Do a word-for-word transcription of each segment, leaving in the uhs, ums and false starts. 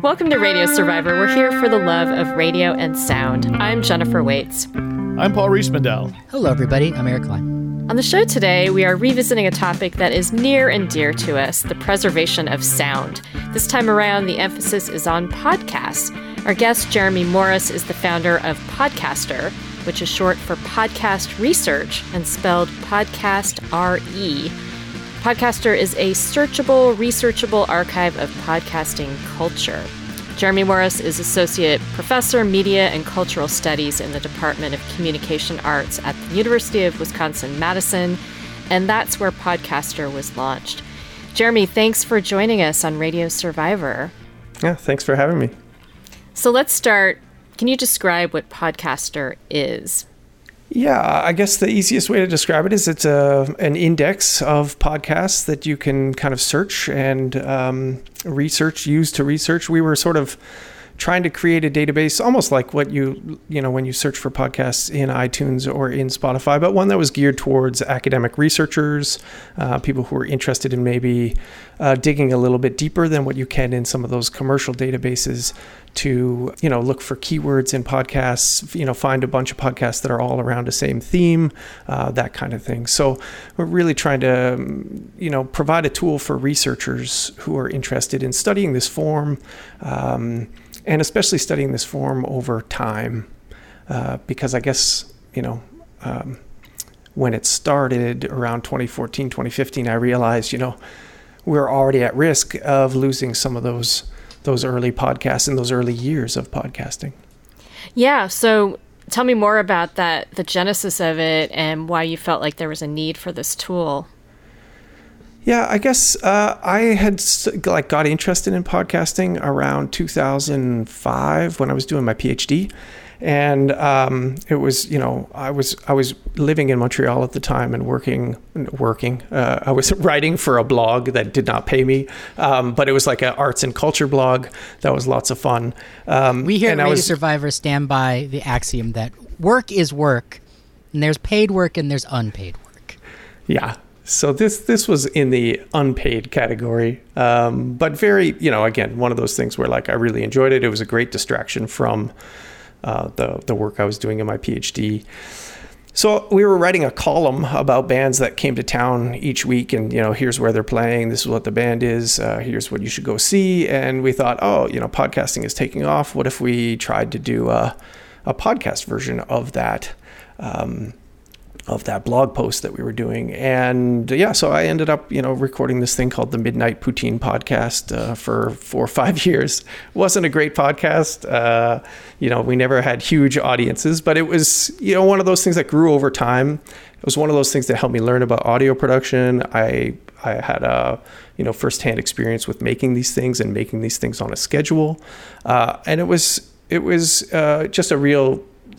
Welcome to Radio Survivor. We're here for the love of radio and sound. I'm Jennifer Waits. I'm Paul Rees-Mandel. Hello, everybody. I'm Eric Klein. On the show today, we are revisiting a topic that is near and dear to us, the preservation of sound. This time around, the emphasis is on podcasts. Our guest, Jeremy Morris, is the founder of Podcaster, which is short for Podcast Research and spelled Podcast R E. Podcaster is a searchable, researchable archive of podcasting culture. Jeremy Morris is Associate Professor, Media and Cultural Studies in the Department of Communication Arts at the University of Wisconsin-Madison, and that's where Podcaster was launched. Jeremy, thanks for joining us on Radio Survivor. Yeah, thanks for having me. So let's start. Can you describe what Podcaster is? Yeah, I guess the easiest way to describe it is it's a, an index of podcasts that you can kind of search and um, research, use to research. We were sort of trying to create a database, almost like what you, you know, when you search for podcasts in iTunes or in Spotify, but one that was geared towards academic researchers, uh, people who are interested in maybe uh, digging a little bit deeper than what you can in some of those commercial databases to, you know, look for keywords in podcasts, you know, find a bunch of podcasts that are all around the same theme, uh, that kind of thing. So we're really trying to, you know, provide a tool for researchers who are interested in studying this form, um, and especially studying this form over time, uh, because I guess, you know, um, when it started around twenty fourteen, twenty fifteen, I realized, you know, we're already at risk of losing some of those those early podcasts and those early years of podcasting. Yeah, so tell me more about that, the genesis of it, and why you felt like there was a need for this tool. Yeah, I guess uh, I had like got interested in podcasting around two thousand five when I was doing my PhD. And um, it was, you know, I was I was living in Montreal at the time and working, working. Uh, I was writing for a blog that did not pay me, um, but it was like an arts and culture blog. That was lots of fun. Um, we here at Radio was, Survivor stand by the axiom that work is work, and there's paid work and there's unpaid work. Yeah. So this this was in the unpaid category, um, but very, you know, again, one of those things where like I really enjoyed it. It was a great distraction from Uh, the the work I was doing in my PhD. So we were writing a column about bands that came to town each week, and, you know, here's where they're playing, this is what the band is, uh, here's what you should go see. And we thought, oh, you know, podcasting is taking off. What if we tried to do a, a podcast version of that, um, of that blog post that we were doing? And yeah, so I ended up, you know, recording this thing called the Midnight Poutine Podcast uh, for four or five years. It wasn't a great podcast. Uh, you know, we never had huge audiences, but it was, you know, one of those things that grew over time. It was one of those things that helped me learn about audio production. I I had a, you know, firsthand experience with making these things and making these things on a schedule. Uh, and it was, it was uh, just a real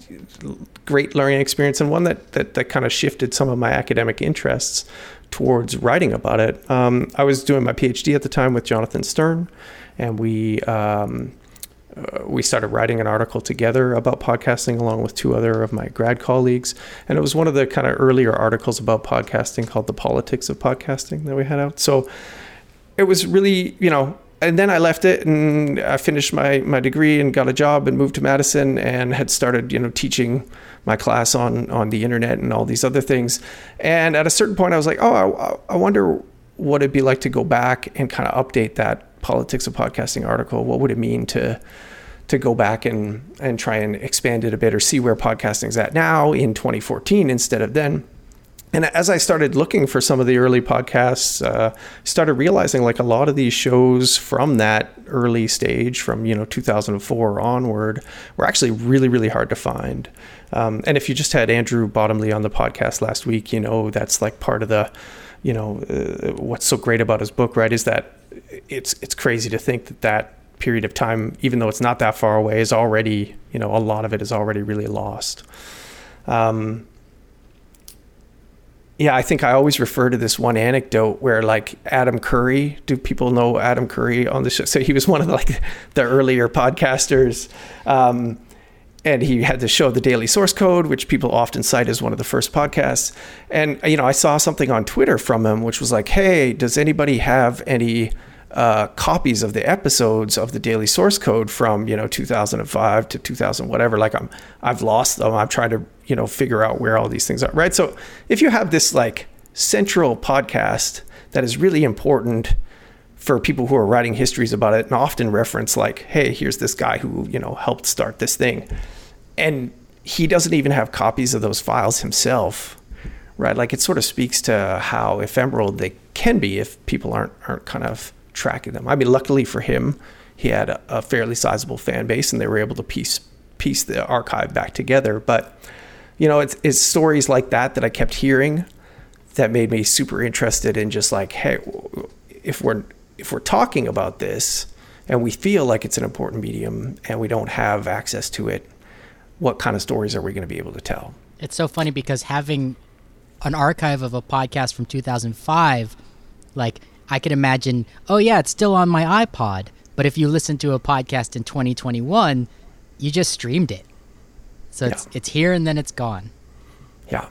great learning experience, and one that, that, that kind of shifted some of my academic interests towards writing about it. Um, I was doing my PhD at the time with Jonathan Stern, and we um, uh, we started writing an article together about podcasting along with two other of my grad colleagues. And it was one of the kind of earlier articles about podcasting called The Politics of Podcasting that we had out. So it was really, you know, and then I left it and I finished my, my degree and got a job and moved to Madison and had started, you know, teaching my class on, on the internet and all these other things. And at a certain point I was like, oh, I, I wonder what it'd be like to go back and kind of update that Politics of Podcasting article. What would it mean to to go back and, and try and expand it a bit or see where podcasting's at now in twenty fourteen instead of then? And as I started looking for some of the early podcasts, uh, started realizing like a lot of these shows from that early stage, from, you know, two thousand four onward, were actually really, really hard to find. Um, and if you just had Andrew Bottomley on the podcast last week, you know, that's like part of the, you know, uh, what's so great about his book, right, is that it's it's crazy to think that that period of time, even though it's not that far away, is already, you know, a lot of it is already really lost. Um, Yeah, I think I always refer to this one anecdote where like Adam Curry, do people know Adam Curry on the show? So he was one of the, like the earlier podcasters. Um, and he had the show, The Daily Source Code, which people often cite as one of the first podcasts. And, you know, I saw something on Twitter from him, which was like, hey, does anybody have any uh, copies of the episodes of the daily source code from, you know, two thousand five to two thousand, whatever. Like I'm, I've lost them. I'm trying to, you know, figure out where all these things are, right? So if you have this like central podcast that is really important for people who are writing histories about it and often reference like, hey, here's this guy who, you know, helped start this thing. And he doesn't even have copies of those files himself, right? Like it sort of speaks to how ephemeral they can be if people aren't aren't kind of tracking them. I mean, luckily for him, he had a, a fairly sizable fan base and they were able to piece piece the archive back together. But, you know, it's, it's stories like that that I kept hearing that made me super interested in just like, hey, if we're if we're talking about this and we feel like it's an important medium and we don't have access to it, what kind of stories are we going to be able to tell? It's so funny because having an archive of a podcast from two thousand five, like I could imagine, oh yeah, it's still on my iPod. But if you listen to a podcast in twenty twenty-one, you just streamed it. So it's, yeah. it's here and then it's gone. Yeah.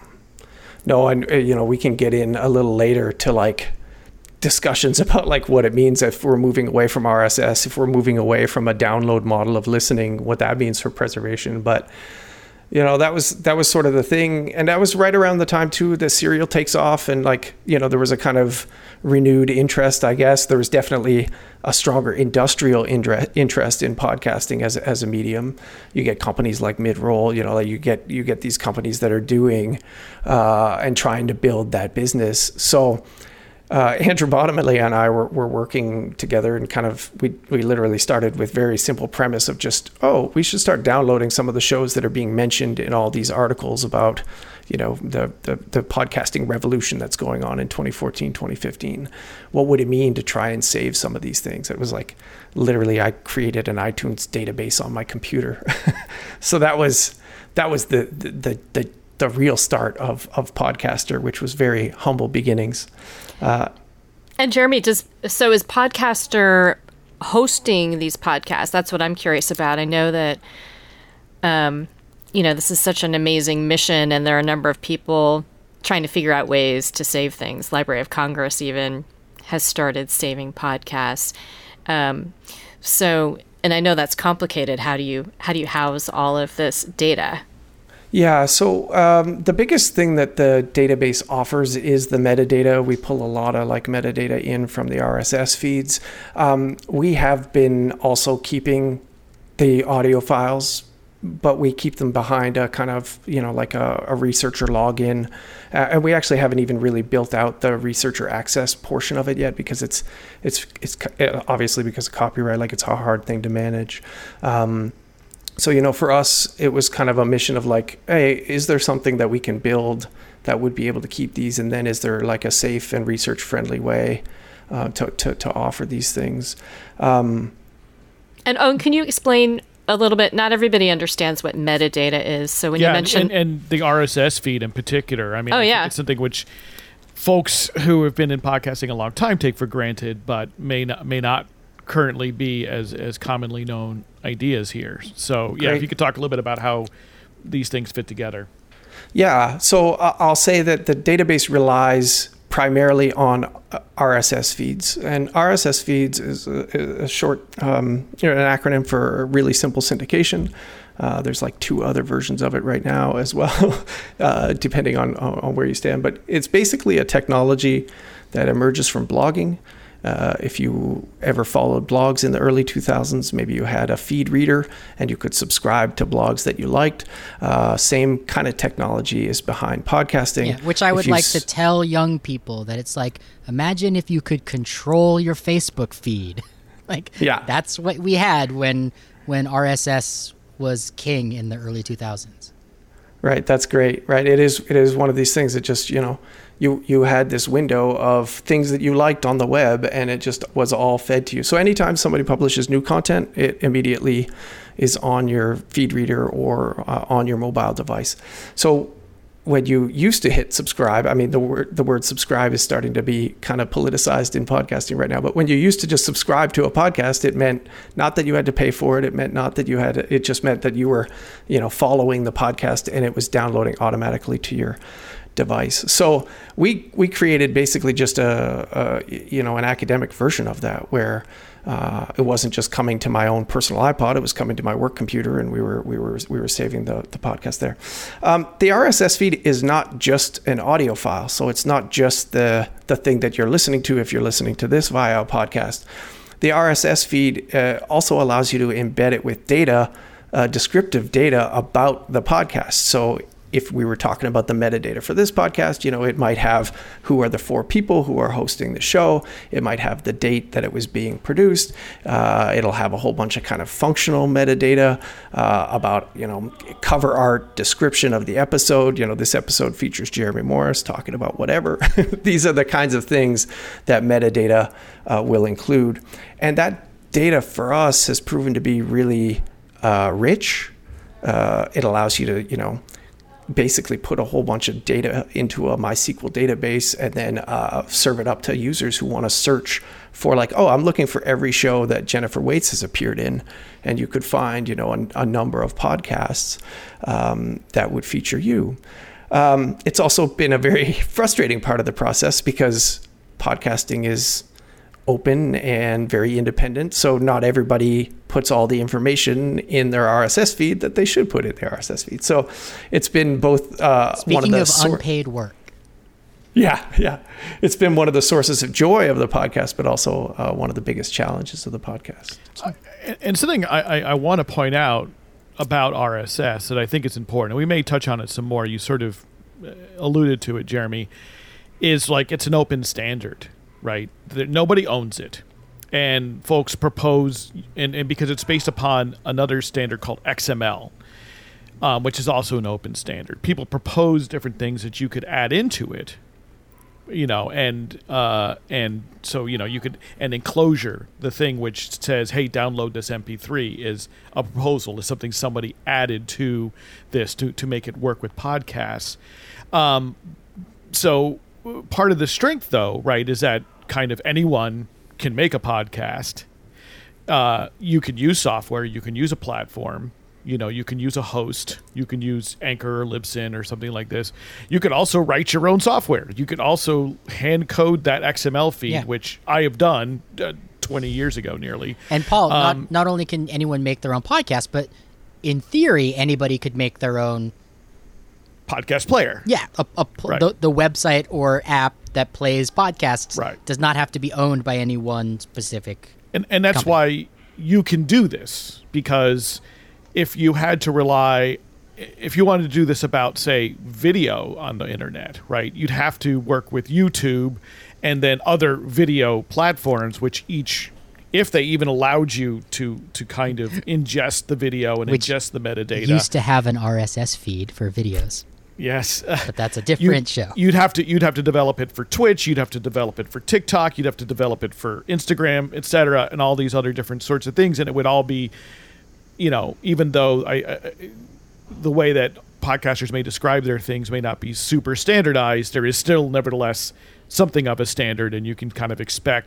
No, and you know, we can get in a little later to like discussions about like what it means if we're moving away from R S S, if we're moving away from a download model of listening, what that means for preservation. But you know, that was that was sort of the thing, and that was right around the time too that Serial takes off, and like, you know, there was a kind of renewed interest, I guess. There was definitely a stronger industrial interest in podcasting as as a medium. You get companies like Midroll, you know, like you get you get these companies that are doing uh, and trying to build that business. So Uh, Andrew Bottomley and I were, were working together, and kind of we we literally started with very simple premise of just, oh, we should start downloading some of the shows that are being mentioned in all these articles about, you know, the, the, the podcasting revolution that's going on in twenty fourteen, twenty fifteen. What would it mean to try and save some of these things? It was like, literally, I created an iTunes database on my computer. So that was that was the the the, the the real start of, of Podcaster, which was very humble beginnings. Uh, and Jeremy, does so is Podcaster hosting these podcasts? That's what I'm curious about. I know that, um, you know, this is such an amazing mission, and there are a number of people trying to figure out ways to save things. Library of Congress even has started saving podcasts. Um, so, and I know that's complicated. How do you how do you house all of this data? Yeah, so um, the biggest thing that the database offers is the metadata. We pull a lot of like metadata in from the R S S feeds. Um, we have been also keeping the audio files, but we keep them behind a kind of, you know, like a, a researcher login. Uh, and we actually haven't even really built out the researcher access portion of it yet, because it's, it's, it's obviously because of copyright, like it's a hard thing to manage. Um, So, you know, for us, it was kind of a mission of like, hey, is there something that we can build that would be able to keep these? And then is there like a safe and research-friendly way uh, to, to, to offer these things? Um, and Owen, can you explain a little bit? Not everybody understands what metadata is. So when yeah, you mentioned... And, and the R S S feed in particular. I mean, oh, I yeah. think it's something which folks who have been in podcasting a long time take for granted, but may not, may not currently be as, as commonly known ideas here. So yeah, Great. If you could talk a little bit about how these things fit together. Yeah, so uh, I'll say that the database relies primarily on R S S feeds, and R S S feeds is a, a short, um, you know, an acronym for really simple syndication. Uh, there's like two other versions of it right now as well, uh, depending on, on where you stand. But it's basically a technology that emerges from blogging. Uh, if you ever followed blogs in the early two thousands, maybe you had a feed reader and you could subscribe to blogs that you liked. Uh, same kind of technology is behind podcasting. Yeah, which I would like s- to tell young people that it's like, imagine if you could control your Facebook feed. Like, yeah. That's what we had when when R S S was king in the early two thousands. Right, that's great. Right, it is. It is one of these things that just, you know, you you had this window of things that you liked on the web, and it just was all fed to you. So anytime somebody publishes new content, it immediately is on your feed reader or uh, on your mobile device. So when you used to hit subscribe, I mean, the word the word subscribe is starting to be kind of politicized in podcasting right now. But when you used to just subscribe to a podcast, it meant not that you had to pay for it. It meant not that you had to, it just meant that you were, you know, following the podcast and it was downloading automatically to your device. So we we created basically just a, a you know an academic version of that, where uh, it wasn't just coming to my own personal iPod; it was coming to my work computer, and we were we were we were saving the the podcast there. Um, the R S S feed is not just an audio file, so it's not just the the thing that you're listening to if you're listening to this via a podcast. The R S S feed uh, also allows you to embed it with data, uh, descriptive data about the podcast. So if we were talking about the metadata for this podcast, you know, it might have who are the four people who are hosting the show. It might have the date that it was being produced. Uh, it'll have a whole bunch of kind of functional metadata uh, about, you know, cover art, description of the episode. You know, this episode features Jeremy Morris talking about whatever. These are the kinds of things that metadata uh, will include. And that data for us has proven to be really uh, rich. Uh, it allows you to, you know, basically put a whole bunch of data into a MySQL database and then uh, serve it up to users who want to search for, like, oh, I'm looking for every show that Jennifer Waits has appeared in. And you could find, you know, a, a number of podcasts um, that would feature you. Um, it's also been a very frustrating part of the process because podcasting is open and very independent. So not everybody puts all the information in their R S S feed that they should put in their R S S feed. So it's been both uh, Speaking one of the of sor- unpaid work. Yeah, yeah. It's been one of the sources of joy of the podcast, but also uh, one of the biggest challenges of the podcast. So. Uh, and something I, I, I want to point out about R S S that I think is important, and we may touch on it some more, you sort of alluded to it, Jeremy, is like it's an open standard, right? That nobody owns it. And folks propose, and, and because it's based upon another standard called X M L, um, which is also an open standard. People propose different things that you could add into it, you know, and uh, and so, you know, you could, an enclosure, the thing which says, hey, download this M P three, is a proposal, is something somebody added to this to, to make it work with podcasts. Um, so part of the strength, though, right, is that kind of anyone can make a podcast. Uh, you can use software, you can use a platform, you know, you can use a host, you can use Anchor or Libsyn or something like this. You could also write your own software. You could also hand code that X M L feed, Yeah. which I have done uh, twenty years ago nearly. And Paul, Um, not, not only can anyone make their own podcast, but in theory, anybody could make their own. Podcast player. Yeah, a, a, pl- Right. the, the website or app that plays podcasts Right. does not have to be owned by any one specific. And and that's company. why you can do this, because if you had to rely, if you wanted to do this about, say, video on the internet, right, you'd have to work with YouTube and then other video platforms, which each, if they even allowed you to to kind of ingest the video and Which ingest the metadata. Used to have an R S S feed for videos, Yes. but that's a different you, show. You'd have to you'd have to develop it for Twitch, you'd have to develop it for TikTok, you'd have to develop it for Instagram, et cetera, and all these other different sorts of things, and it would all be, you know, even though I, I the way that podcasters may describe their things may not be super standardized, there is still nevertheless something of a standard, and you can kind of expect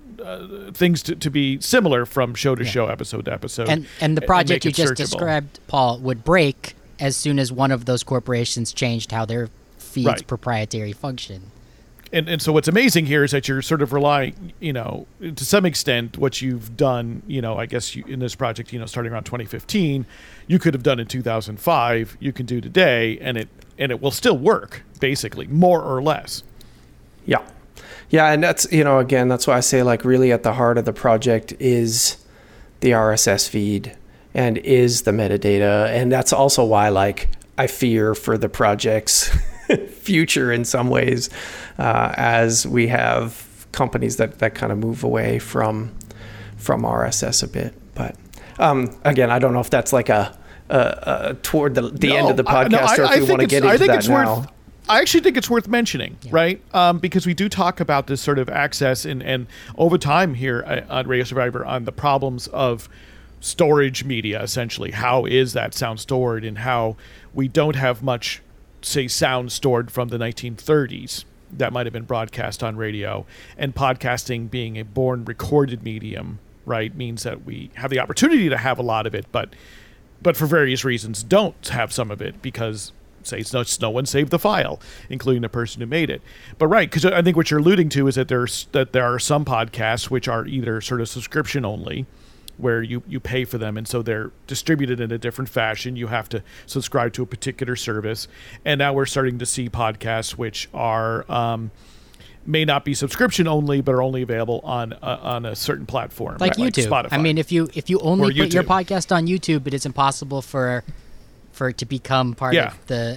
uh, things to, to be similar from show to Yeah. show, episode to episode. and and the make project you it just searchable. described, Paul, would break as soon as one of those corporations changed how their feed's Right. proprietary function. And and so what's amazing here is that you're sort of relying, you know, to some extent, what you've done, you know, I guess you, in this project, you know, starting around twenty fifteen, you could have done in two thousand five, you can do today, and it and it will still work, basically, more or less. Yeah. Yeah, and that's, you know, again, that's why I say, like, really at the heart of the project is the R S S feed and is the metadata. And that's also why, like, I fear for the project's future in some ways, uh, as we have companies that, that kind of move away from from R S S a bit. But um, again, I don't know if that's like a, a, a toward the, the No, end of the I- podcast, no, I- or if I we think want to it's- get I into think that it's now. worth- I actually think it's worth mentioning, Yeah. right? Um, because we do talk about this sort of access and, and over time here uh, on Radio Survivor on the problems of storage media, essentially. How is that sound stored, and how we don't have much, say, sound stored from the nineteen thirties that might have been broadcast on radio, and podcasting being a born recorded medium, right, means that we have the opportunity to have a lot of it, but but for various reasons don't have some of it, because say no, no one saved the file, including the person who made it. But right, because I think what you're alluding to is that there's that there are some podcasts which are either sort of subscription only, where you, you pay for them, and so they're distributed in a different fashion. You have to subscribe to a particular service. And now we're starting to see podcasts which are um, may not be subscription only, but are only available on uh, on a certain platform, like right? YouTube. Like Spotify. I mean, if you if you only Or put YouTube. your podcast on YouTube, it is impossible for for it to become part Yeah. of the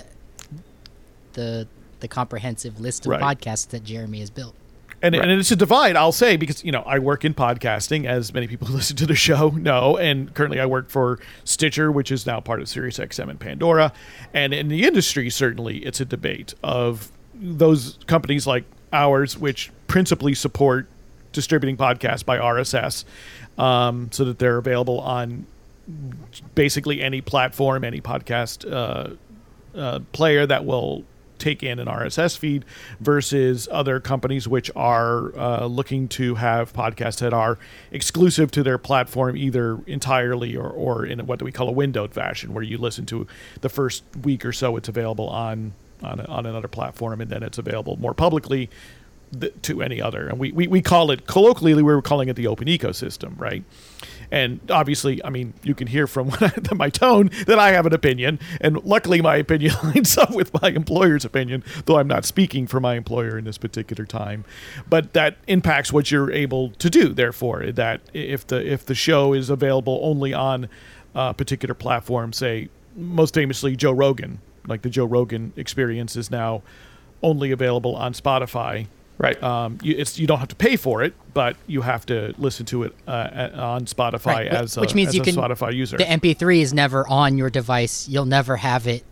the the comprehensive list of Right. podcasts that Jeremy has built. And, Right. and it's a divide, I'll say, because, you know, I work in podcasting, as many people who listen to the show know, and currently I work for Stitcher, which is now part of SiriusXM and Pandora. And in the industry, certainly, it's a debate of those companies like ours, which principally support distributing podcasts by R S S, um, so that they're available on basically any platform, any podcast uh, uh, player that will take in an R S S feed, versus other companies which are uh, looking to have podcasts that are exclusive to their platform, either entirely or, or in what we call a windowed fashion, where you listen to the first week or so it's available on on, a, on another platform, and then it's available more publicly th- to any other. And we, we, we call it, colloquially, we were calling it the open ecosystem, right? And obviously, I mean, you can hear from my tone that I have an opinion, and luckily my opinion lines up with my employer's opinion, though I'm not speaking for my employer in this particular time. But that impacts what you're able to do, therefore, that if the if the show is available only on a particular platform, say, most famously Joe Rogan, like the Joe Rogan Experience is now only available on Spotify. Right. Um, you, it's you don't have to pay for it, but you have to listen to it uh, on Spotify Right, as a, which means as you a can, Spotify user. The M P three is never on your device. You'll never have it.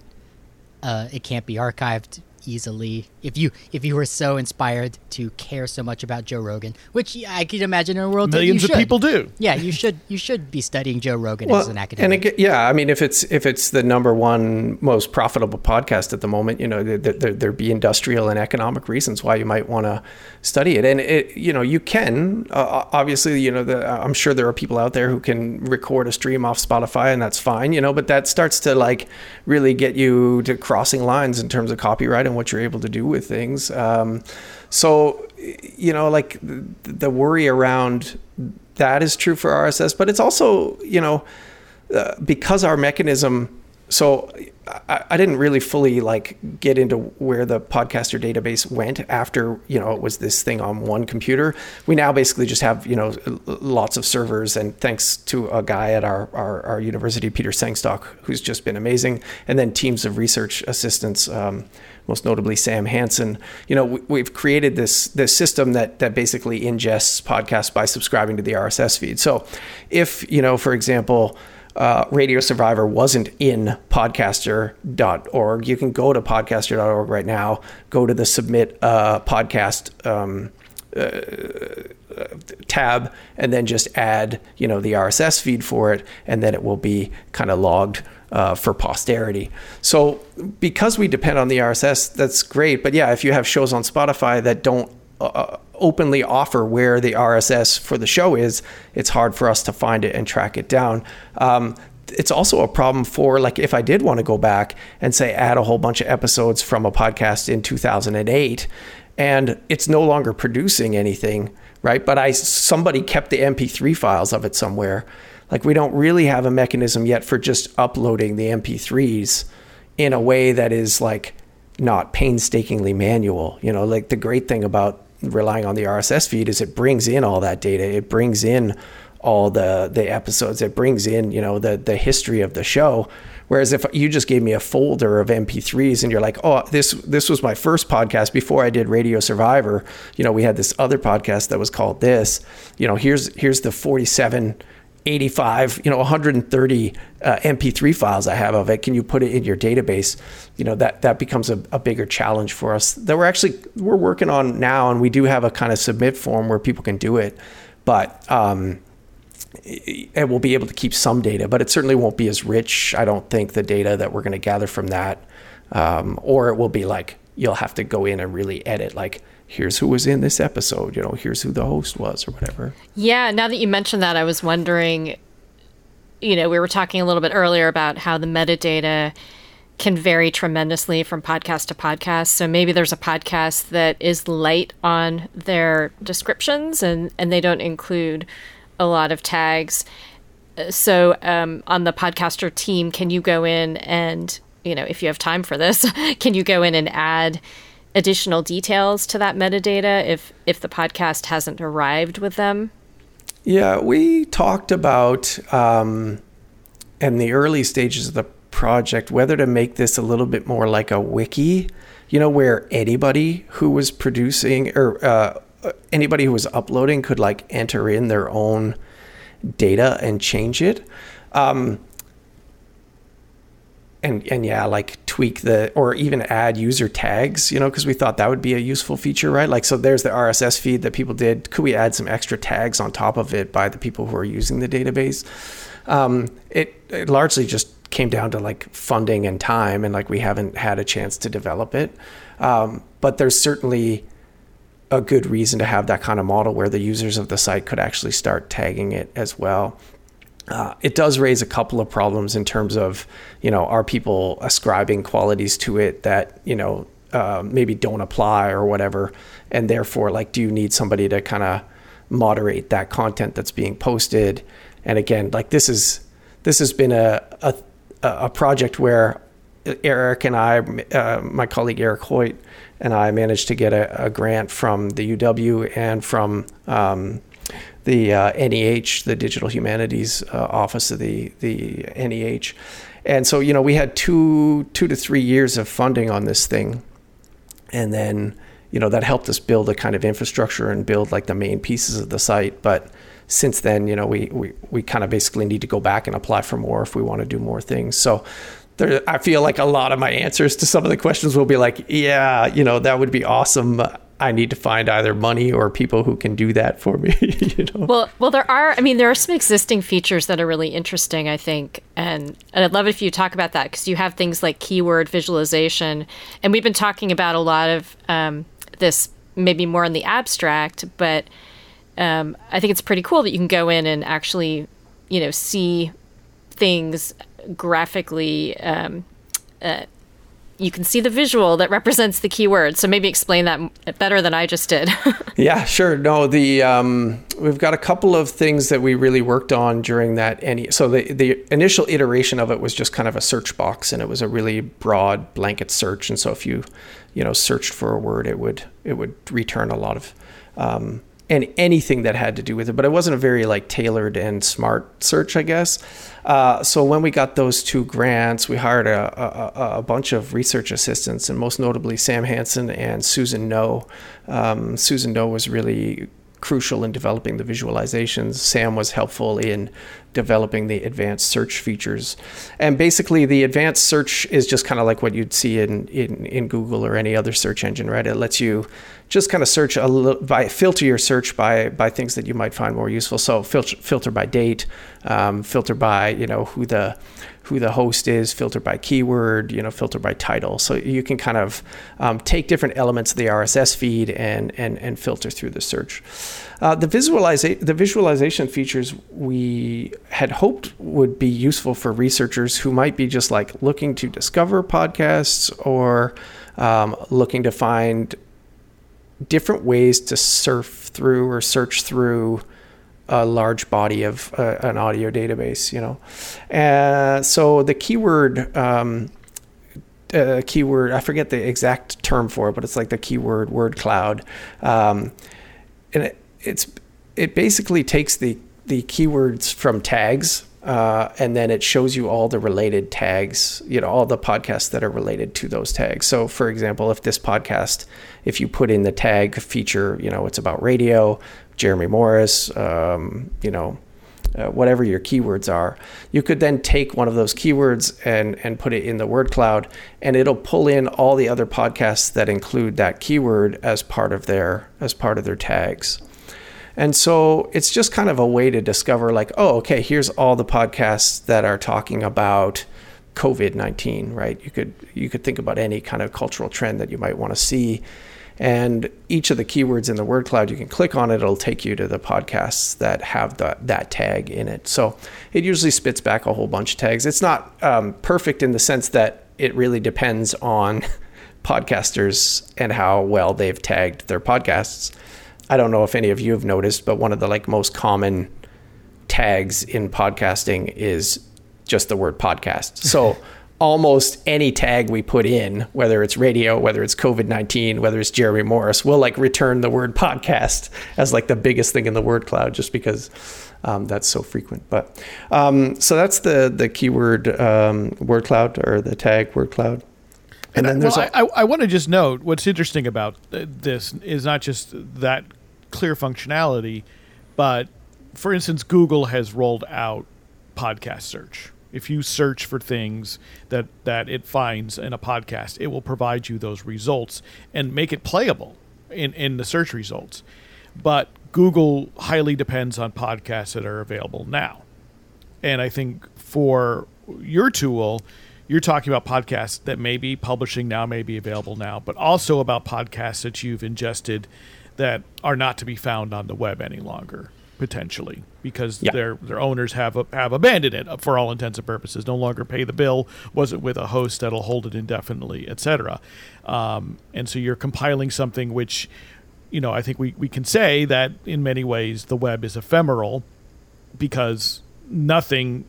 Uh, it can't be archived easily. If you if you were so inspired to care so much about Joe Rogan, which I could imagine in a world Millions that you of should. people do. Yeah, you should you should be studying Joe Rogan Well, as an academic. and again, yeah, I mean, if it's if it's the number one most profitable podcast at the moment, you know, there, there, there'd be industrial and economic reasons why you might want to study it. And it, you know, you can uh, obviously, you know, the, I'm sure there are people out there who can record a stream off Spotify, and that's fine, you know, but that starts to like really get you to crossing lines in terms of copyright and what you're able to do with things. Um, so, you know, like the, the worry around that is true for R S S, but it's also, you know, uh, because our mechanism, so I, I didn't really fully like get into where the podcaster database went after, you know, it was this thing on one computer. We now basically just have, you know, lots of servers, and thanks to a guy at our, our, our university, Peter Sengstock, who's just been amazing. And then teams of research assistants, um, most notably Sam Hansen. You know, we, we've created this this system that that basically ingests podcasts by subscribing to the R S S feed. So if, you know, for example, uh, Radio Survivor wasn't in podcaster dot org, you can go to podcaster dot org right now, go to the submit uh, podcast um, uh, tab, and then just add, you know, the R S S feed for it, and then it will be kind of logged Uh, for posterity. So because we depend on the R S S, that's great. But yeah, if you have shows on Spotify that don't uh, openly offer where the R S S for the show is, it's hard for us to find it and track it down. Um, it's also a problem for, like, if I did want to go back and say add a whole bunch of episodes from a podcast in two thousand eight, and it's no longer producing anything, right? But I somebody kept the M P three files of it somewhere. Like, we don't really have a mechanism yet for just uploading the M P threes in a way that is like not painstakingly manual. You know, like the great thing about relying on the R S S feed is it brings in all that data. It brings in all the the episodes. It brings in, you know, the the history of the show. Whereas if you just gave me a folder of M P threes and you're like, oh, this this was my first podcast before I did Radio Survivor. You know, we had this other podcast that was called this. You know, here's here's the forty-seven, eighty-five, you know, one hundred thirty uh, M P three files I have of it. Can you put it in your database? You know, that that becomes a, a bigger challenge for us that we're actually we're working on now, and we do have a kind of submit form where people can do it, but um, it will be able to keep some data, but it certainly won't be as rich, I don't think, the data that we're going to gather from that, um, or it will be like you'll have to go in and really edit, like, here's who was in this episode, you know, here's who the host was or whatever. Yeah, now that you mentioned that, I was wondering, you know, we were talking a little bit earlier about how the metadata can vary tremendously from podcast to podcast. So maybe there's a podcast that is light on their descriptions and, and they don't include a lot of tags. So um, on the podcaster team, can you go in and, you know, if you have time for this, can you go in and add additional details to that metadata if, if the podcast hasn't arrived with them? Yeah, we talked about um, in the early stages of the project whether to make this a little bit more like a wiki, you know, where anybody who was producing or uh, anybody who was uploading could like enter in their own data and change it. Um, and, and yeah, like tweak the, or even add user tags, you know, because we thought that would be a useful feature, right? Like, so there's the R S S feed that people did. Could we add some extra tags on top of it by the people who are using the database? Um, it, it largely just came down to like funding and time, and like we haven't had a chance to develop it. Um, but there's certainly a good reason to have that kind of model where the users of the site could actually start tagging it as well. Uh, it does raise a couple of problems in terms of, you know, are people ascribing qualities to it that, you know, uh, maybe don't apply or whatever. And therefore, like, do you need somebody to kind of moderate that content that's being posted? And again, like this is, this has been a, a, a project where Eric and I, uh, my colleague Eric Hoyt and I managed to get a, a grant from the U W and from um, the uh, N E H, the Digital Humanities uh, Office of the, the N E H. And so, you know, we had two, two to three years of funding on this thing. And then, you know, that helped us build a kind of infrastructure and build like the main pieces of the site. But since then, you know, we, we, we kind of basically need to go back and apply for more if we want to do more things. So there, I feel like a lot of my answers to some of the questions will be like, yeah, you know, that would be awesome. I need to find either money or people who can do that for me. You know? Well, well, there are, I mean, there are some existing features that are really interesting, I think. And, and I'd love it if you talk about that, because you have things like keyword visualization. And we've been talking about a lot of um, this maybe more in the abstract, but um, I think it's pretty cool that you can go in and actually, you know, see things graphically. Um, uh, you can see the visual that represents the keyword. So maybe explain that better than I just did. Yeah, sure. No, the um, we've got a couple of things that we really worked on during that. Any so the the initial iteration of it was just kind of a search box, and it was a really broad blanket search. And so if you you know searched for a word, it would it would return a lot of um, and anything that had to do with it. But it wasn't a very like tailored and smart search, I guess. Uh, so when we got those two grants, we hired a, a, a bunch of research assistants, and most notably Sam Hansen and Susan No. Um, Susan No was really crucial in developing the visualizations. Sam was helpful in developing the advanced search features. And basically the advanced search is just kind of like what you'd see in, in, in Google or any other search engine, right? It lets you just kind of search a little, by filter your search by by things that you might find more useful. So filter filter by date, um, filter by, you know, who the who the host is, filter by keyword, you know, filter by title. So you can kind of um, take different elements of the R S S feed and and and filter through the search. Uh, the visualiza- the visualization features we had hoped would be useful for researchers who might be just like looking to discover podcasts or um, looking to find different ways to surf through or search through a large body of uh, an audio database, you know. And so the keyword, um, uh, keyword, I forget the exact term for it, but it's like the keyword word cloud. Um, and it, it's, it basically takes the, the keywords from tags, uh, and then it shows you all the related tags, you know, all the podcasts that are related to those tags. So for example, if this podcast, if you put in the tag feature, you know, it's about radio, Jeremy Morris, um, you know, uh, whatever your keywords are, you could then take one of those keywords and, and put it in the word cloud, and it'll pull in all the other podcasts that include that keyword as part of their, as part of their tags. And so it's just kind of a way to discover like, oh, okay, here's all the podcasts that are talking about COVID nineteen, right? You could, you could think about any kind of cultural trend that you might want to see. And each of the keywords in the word cloud, you can click on it, it'll take you to the podcasts that have the, that tag in it. So it usually spits back a whole bunch of tags. It's not um, perfect in the sense that it really depends on podcasters and how well they've tagged their podcasts. I don't know if any of you have noticed, but one of the like most common tags in podcasting is just the word podcast. So almost any tag we put in, whether it's radio, whether it's COVID nineteen, whether it's Jeremy Morris, will like return the word podcast as like the biggest thing in the word cloud, just because um, that's so frequent. But um, so that's the the keyword um, word cloud, or the tag word cloud. And, and then there's well, a- I, I want to just note what's interesting about this is not just that clear functionality, but for instance, Google has rolled out podcast search. If you search for things that, that it finds in a podcast, it will provide you those results and make it playable in, in the search results. But Google highly depends on podcasts that are available now. And I think for your tool, you're talking about podcasts that may be publishing now, may be available now, but also about podcasts that you've ingested that are not to be found on the web any longer, potentially, because yeah. their their owners have a, have abandoned it for all intents and purposes, no longer pay the bill, wasn't with a host that'll hold it indefinitely, et cetera. Um, and so you're compiling something which, you know, I think we, we can say that in many ways the web is ephemeral, because nothing,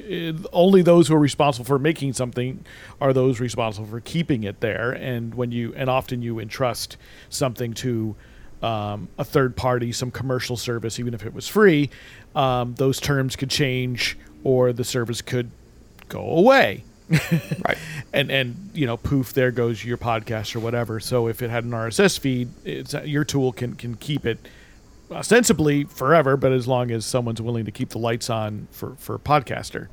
only those who are responsible for making something are those responsible for keeping it there. And when you, and often you entrust something to Um, a third party, some commercial service, even if it was free, um, those terms could change, or the service could go away. Right. And, and, you know, poof, there goes your podcast or whatever. So if it had an R S S feed, it's, your tool can, can keep it ostensibly forever, but as long as someone's willing to keep the lights on for, for a podcaster.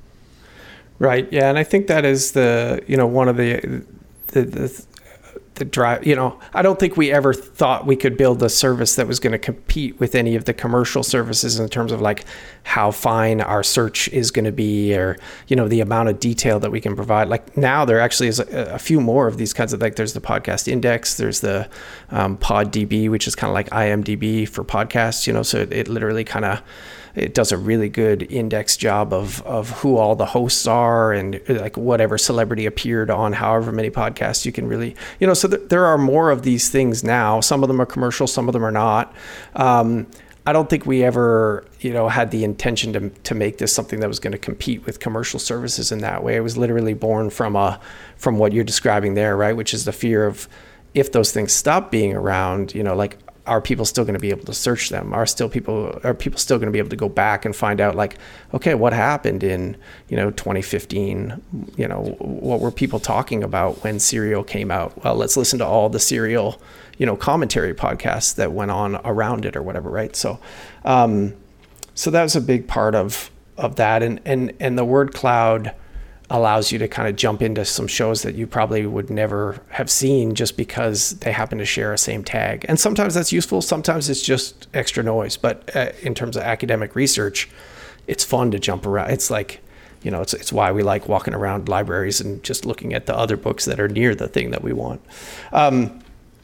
Right. Yeah. And I think that is the, you know, one of the, the, the, the drive, you know, I don't think we ever thought we could build a service that was going to compete with any of the commercial services in terms of like how fine our search is going to be, or, you know, the amount of detail that we can provide. Like now there actually is a, a few more of these kinds of, like there's the podcast index, there's the um, PodDB, which is kind of like IMDb for podcasts, you know, so it, it literally kind of, it does a really good index job of of who all the hosts are, and like whatever celebrity appeared on however many podcasts. You can really, you know, so th- there are more of these things now. Some of them are commercial, some of them are not. Um, I don't think we ever, you know, had the intention to to make this something that was going to compete with commercial services in that way. It was literally born from a from what you're describing there, right? Which is the fear of, if those things stop being around, you know, like, are people still going to be able to search them? Are still people are people still going to be able to go back and find out, like, okay, what happened in, you know, twenty fifteen? You know, what were people talking about when Serial came out? Well, let's listen to all the Serial, you know, commentary podcasts that went on around it or whatever, right? So, um, so that was a big part of of that, and and and the word cloud allows you to kind of jump into some shows that you probably would never have seen just because they happen to share a same tag. And sometimes that's useful. Sometimes it's just extra noise. But uh, in terms of academic research, it's fun to jump around. It's like, you know, it's it's why we like walking around libraries and just looking at the other books that are near the thing that we want. Um,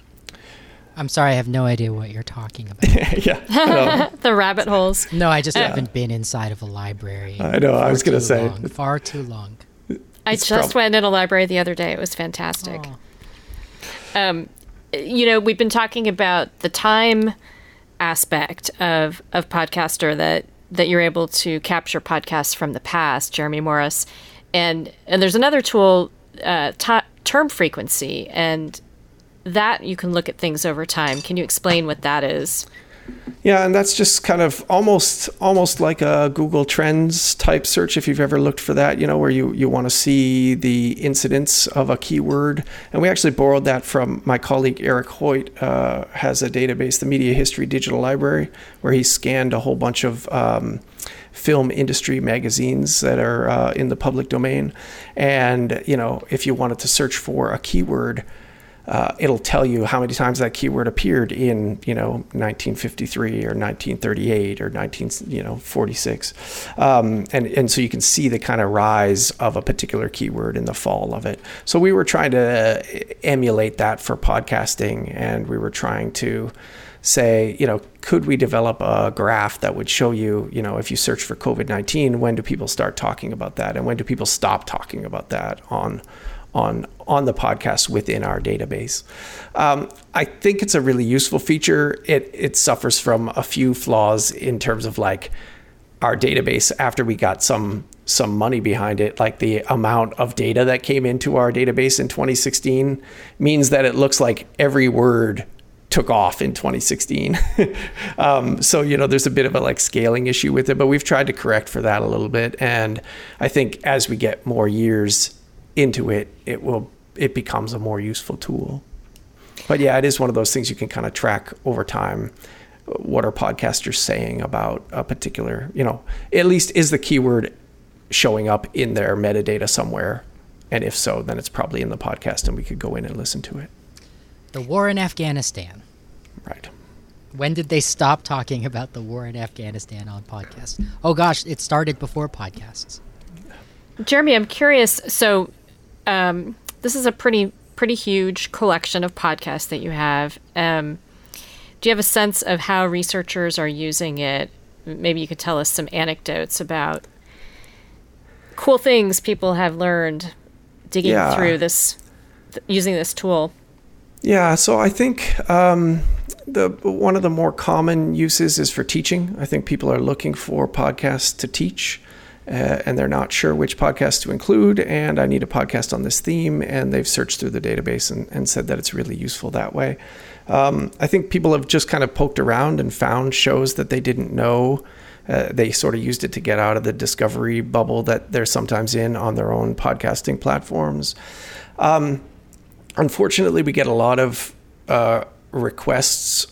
I'm sorry, I have no idea what you're talking about. yeah. The rabbit holes. No, I just yeah. haven't been inside of a library. I know, I was going to say. Long, far too long. I just prob- went in a library the other day. It was fantastic. Oh. Um, you know, we've been talking about the time aspect of of podcaster, that that you're able to capture podcasts from the past, Jeremy Morris, and and there's another tool, uh, t- term frequency, and that you can look at things over time. Can you explain what that is? Yeah, and that's just kind of almost almost like a Google Trends type search, if you've ever looked for that, you know, where you, you want to see the incidence of a keyword. And we actually borrowed that from my colleague Eric Hoyt, uh, has a database, the Media History Digital Library, where he scanned a whole bunch of um, film industry magazines that are uh, in the public domain. And, you know, if you wanted to search for a keyword, Uh, it'll tell you how many times that keyword appeared in, you know, nineteen fifty-three or nineteen thirty-eight or nineteen, you know, forty-six, um, and and so you can see the kind of rise of a particular keyword in the fall of it. So we were trying to emulate that for podcasting, and we were trying to say, you know, could we develop a graph that would show you, you know, if you search for COVID nineteen, when do people start talking about that, and when do people stop talking about that on on on the podcast within our database. Um, I think it's a really useful feature. It it suffers from a few flaws in terms of like our database after we got some some money behind it, like the amount of data that came into our database in twenty sixteen means that it looks like every word took off in twenty sixteen. um, so, you know, there's a bit of a like scaling issue with it, but we've tried to correct for that a little bit. And I think as we get more years into it, it will, it becomes a more useful tool. But yeah, it is one of those things you can kind of track over time. What are podcasters saying about a particular, you know, at least is the keyword showing up in their metadata somewhere? And if so, then it's probably in the podcast and we could go in and listen to it. The war in Afghanistan. Right. When did they stop talking about the war in Afghanistan on podcasts? Oh gosh, it started before podcasts. Jeremy, I'm curious. So um, this is a pretty pretty huge collection of podcasts that you have. Um, do you have a sense of how researchers are using it? Maybe you could tell us some anecdotes about cool things people have learned digging yeah. through this, th- using this tool. Yeah, so I think um, the one of the more common uses is for teaching. I think people are looking for podcasts to teach, uh, and they're not sure which podcast to include, and I need a podcast on this theme, and they've searched through the database and, and said that it's really useful that way. Um, I think people have just kind of poked around and found shows that they didn't know. Uh, they sort of used it to get out of the discovery bubble that they're sometimes in on their own podcasting platforms. Um, unfortunately, we get a lot of uh, requests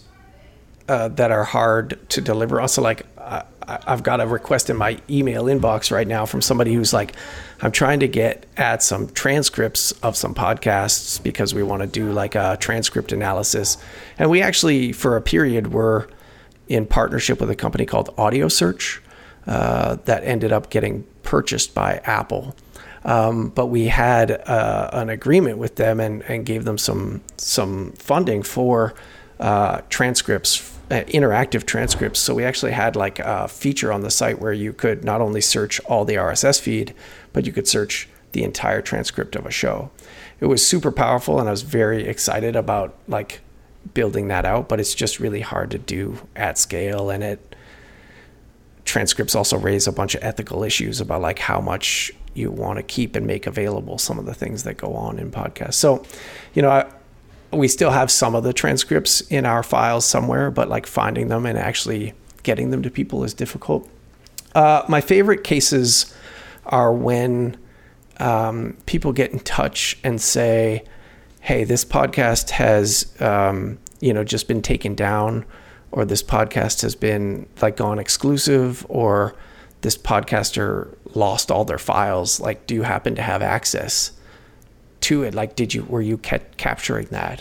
uh, that are hard to deliver. Also, like uh, I've got a request in my email inbox right now from somebody who's like, I'm trying to get at some transcripts of some podcasts because we want to do like a transcript analysis. And we actually, for a period, were in partnership with a company called Audio Search uh, that ended up getting purchased by Apple. Um, but we had uh, an agreement with them and, and gave them some some funding for uh, transcripts, uh, interactive transcripts. So we actually had like a feature on the site where you could not only search all the R S S feed, but you could search the entire transcript of a show. It was super powerful, and I was very excited about like building that out, but it's just really hard to do at scale. And it transcripts also raise a bunch of ethical issues about like how much you want to keep and make available some of the things that go on in podcasts. So, you know, I, we still have some of the transcripts in our files somewhere, but like finding them and actually getting them to people is difficult. Uh, my favorite cases are when um, people get in touch and say, hey, this podcast has, um, you know, just been taken down, or this podcast has been like gone exclusive, or this podcaster lost all their files. Like, do you happen to have access to it? Like, did you, were you ca- capturing that?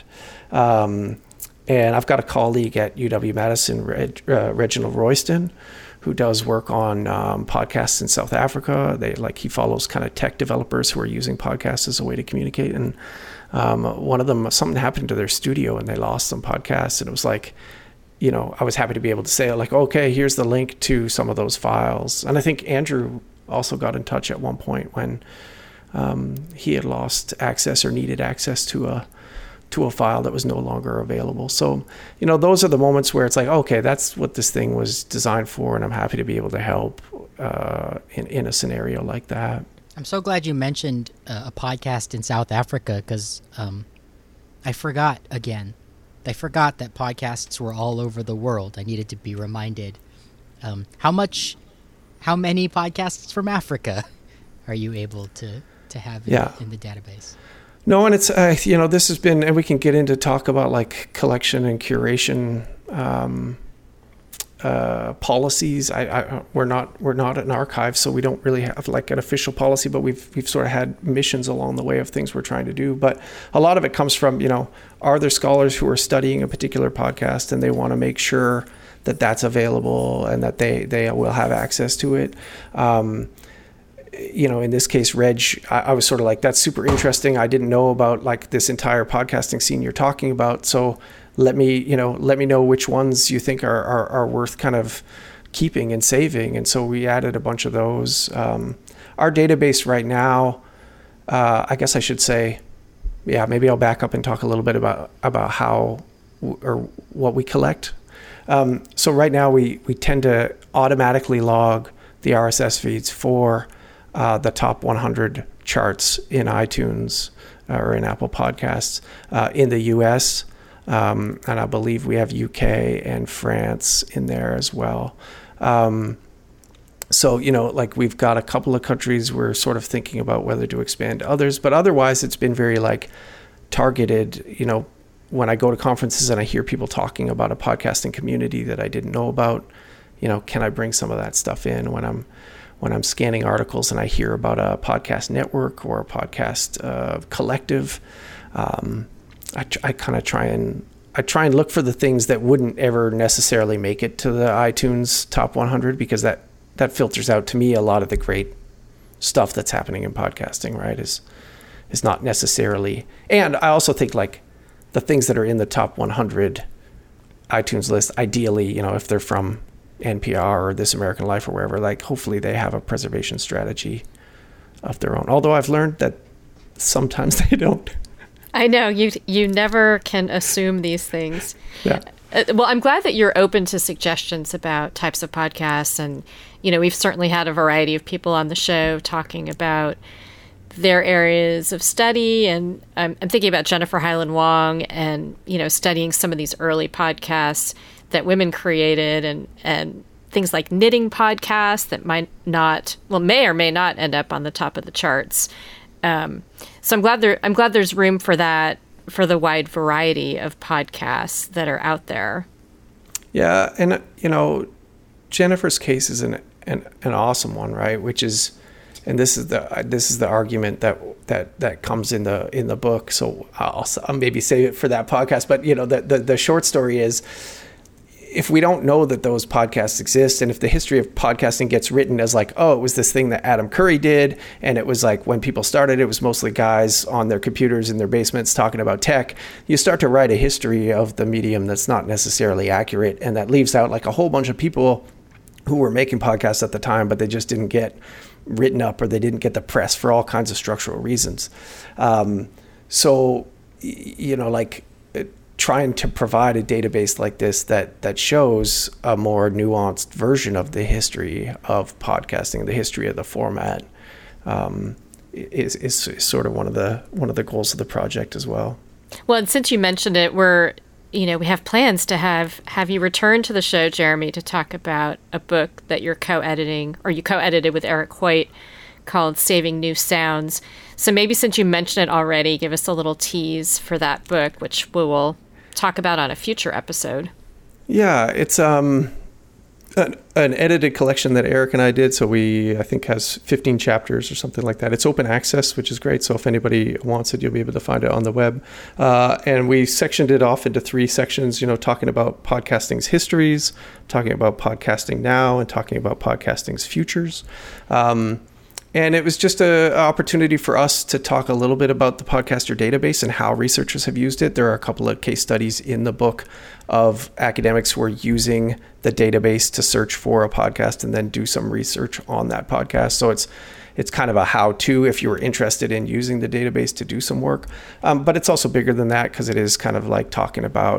Um, and I've got a colleague at U W-Madison, Reg, uh, Reginald Royston, who does work on um, podcasts in South Africa. They like, he follows kind of tech developers who are using podcasts as a way to communicate. And um, one of them, something happened to their studio and they lost some podcasts. And it was like, you know, I was happy to be able to say like, okay, here's the link to some of those files. And I think Andrew also got in touch at one point when um, he had lost access or needed access to a to a file that was no longer available. So, you know, those are the moments where it's like, okay, that's what this thing was designed for, and I'm happy to be able to help uh, in, in a scenario like that. I'm so glad you mentioned uh, a podcast in South Africa, because um, I forgot again. I forgot that podcasts were all over the world. I needed to be reminded. Um, how much, how many podcasts from Africa are you able to, to have in, yeah. in the database? No, and it's, uh, you know, this has been, and we can get into talk about like collection and curation um, uh, policies. I, I, we're not, we're not an archive, so we don't really have like an official policy, but we've, we've sort of had missions along the way of things we're trying to do. But a lot of it comes from, you know, are there scholars who are studying a particular podcast and they want to make sure that that's available and that they, they will have access to it. Um, you know, in this case, Reg, I, I was sort of like, that's super interesting. I didn't know about like this entire podcasting scene you're talking about. So let me, you know, let me know which ones you think are, are, are worth kind of keeping and saving. And so we added a bunch of those. Um, our database right now, uh, I guess I should say, yeah, maybe I'll back up and talk a little bit about about how or what we collect. Um, so right now we, we tend to automatically log the R S S feeds for uh, the top one hundred charts in iTunes uh, or in Apple Podcasts uh, in the U S, um, and I believe we have U K and France in there as well. Um, so, you know, like we've got a couple of countries we're sort of thinking about whether to expand to others, but otherwise it's been very like targeted. You know, when I go to conferences and I hear people talking about a podcasting community that I didn't know about, you know, can I bring some of that stuff in when I'm when I'm scanning articles and I hear about a podcast network or a podcast uh, collective? Um, I, I kind of try and I try and look for the things that wouldn't ever necessarily make it to the iTunes top one hundred, because that that filters out to me a lot of the great stuff that's happening in podcasting, right? Is is not necessarily, and I also think like the things that are in the top one hundred iTunes list, ideally, you know, if they're from N P R or This American Life or wherever, like hopefully they have a preservation strategy of their own. Although I've learned that sometimes they don't. I know you you never can assume these things. Yeah. Uh, well, I'm glad that you're open to suggestions about types of podcasts, and you know, we've certainly had a variety of people on the show talking about their areas of study, and I'm, I'm thinking about Jennifer Highland Wong, and you know, studying some of these early podcasts that women created, and and things like knitting podcasts that might not, well, may or may not end up on the top of the charts. Um, so I'm glad there. I'm glad there's room for that, for the wide variety of podcasts that are out there. Yeah, and you know, Jennifer's case is an an, an awesome one, right? Which is, and this is the this is the argument that that that comes in the in the book. So I'll, I'll maybe save it for that podcast. But you know, the the, the short story is, if we don't know that those podcasts exist, and if the history of podcasting gets written as like, oh, it was this thing that Adam Curry did, and it was like when people started, it was mostly guys on their computers in their basements talking about tech, you start to write a history of the medium that's not necessarily accurate, and that leaves out like a whole bunch of people who were making podcasts at the time, but they just didn't get written up, or they didn't get the press for all kinds of structural reasons. Um, so, you know, like, trying to provide a database like this that that shows a more nuanced version of the history of podcasting, the history of the format, um, is, is sort of one of the one of the goals of the project as well. Well, and since you mentioned it, we're you know we have plans to have have you return to the show, Jeremy, to talk about a book that you're co-editing, or you co-edited with Eric Hoyt, called Saving New Sounds. So maybe since you mentioned it already, give us a little tease for that book, which we will talk about on a future episode. Yeah, it's um, an, an edited collection that Eric and I did. So we, I think, has fifteen chapters or something like that. It's open access, which is great. So if anybody wants it, you'll be able to find it on the web. Uh, and we sectioned it off into three sections, you know, talking about podcasting's histories, talking about podcasting now, and talking about podcasting's futures. Um, And it was just an opportunity for us to talk a little bit about the podcaster database and how researchers have used it. There are a couple of case studies in the book of academics who are using the database to search for a podcast and then do some research on that podcast. So it's it's kind of a how-to if you were interested in using the database to do some work. Um, but it's also bigger than that, because it is kind of like talking about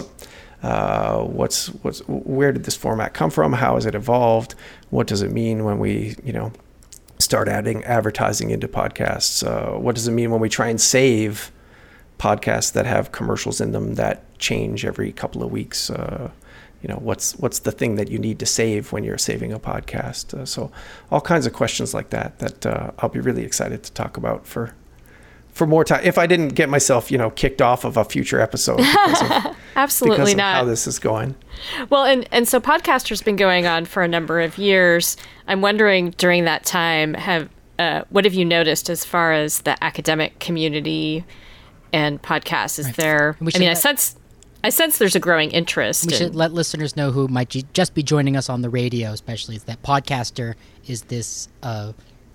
uh, what's what's where did this format come from? How has it evolved? What does it mean when we, you know, start adding advertising into podcasts? Uh, what does it mean when we try and save podcasts that have commercials in them that change every couple of weeks? Uh, you know, what's what's the thing that you need to save when you're saving a podcast? Uh, so all kinds of questions like that that uh, I'll be really excited to talk about for for more time. If I didn't get myself, you know, kicked off of a future episode because of, absolutely because of not how this is going. Well, and and so Podcaster's been going on for a number of years. I'm wondering during that time, have uh, what have you noticed as far as the academic community and podcasts? Is right. there? I mean, let, I sense I sense there's a growing interest. We in, should let listeners know who might just be joining us on the radio, especially, is that Podcaster is this. Uh,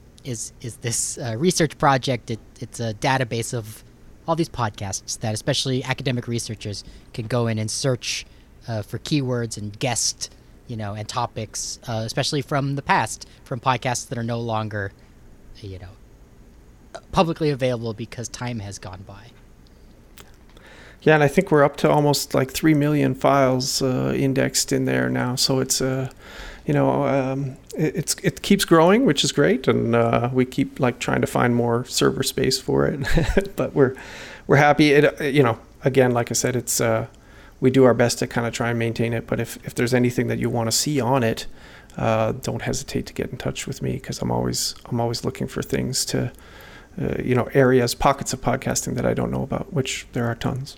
is is this uh, research project. It, it's a database of all these podcasts that especially academic researchers can go in and search uh, for keywords and guests, you know, and topics, uh, especially from the past, from podcasts that are no longer, you know, publicly available because time has gone by. Yeah, and I think we're up to almost like three million files uh, indexed in there now. So it's, uh, you know, um, it, it's it keeps growing, which is great, and uh, we keep like trying to find more server space for it. But we're we're happy. It, you know, again, like I said, it's uh, we do our best to kind of try and maintain it. But if if there's anything that you want to see on it, uh, don't hesitate to get in touch with me, because I'm always I'm always looking for things to, uh, you know, areas, pockets of podcasting that I don't know about, which there are tons.